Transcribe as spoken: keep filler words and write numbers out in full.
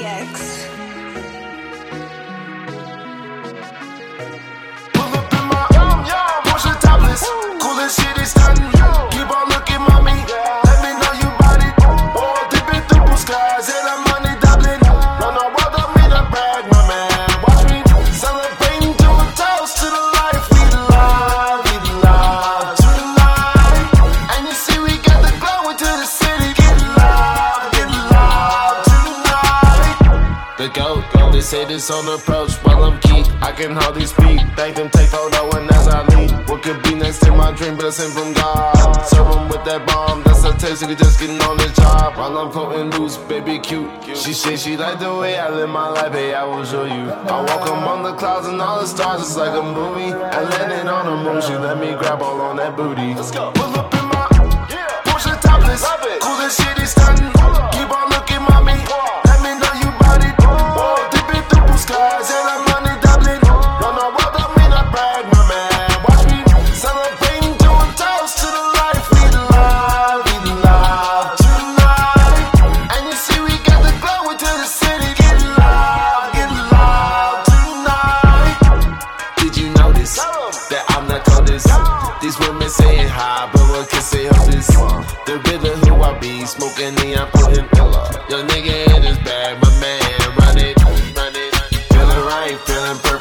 X. Pull up in my Porsche topless, cool as shit is stunning. Keep on looking, mommy. Let me know you bout it. All dipping through blue skies and I'm money doubling. Run the world up in a bag, my man. Watch me celebrating to a toast to the life we love, we love tonight. And you see we got the glow into the city. Get love, get love tonight. The goat, they say this on approach while I'm geek. I can hardly speak. Thank them, take photo and as I leave. What could be next in my dream, blessing from God. Serve them with that bomb, that's a taste. You just getting on the job. While I'm floating loose, baby cute. She say she like the way I live my life, hey, I will show you. I walk among the clouds and all the stars, it's like a movie. I landed on the moon, she let me grab all on that booty. Let's go. Pull up in my Porsche topless, cool as shit is stunning. Keep on looking, mommy. Let me know you bout it. Oh, dipping through blue skies and I'm money doubling. Run the world up in a bag, my man. Watch me celebrating to a toast to the life we love, we love tonight. And you see we got the glow into the city. Get love, get love tonight. Did you notice that I'm the coldest? These women saying hi, but what can say hopeless? The riddle who I be, smoking neon, putting Your nigga in his bag, my man, run it, run it. Feeling right, feeling perfect.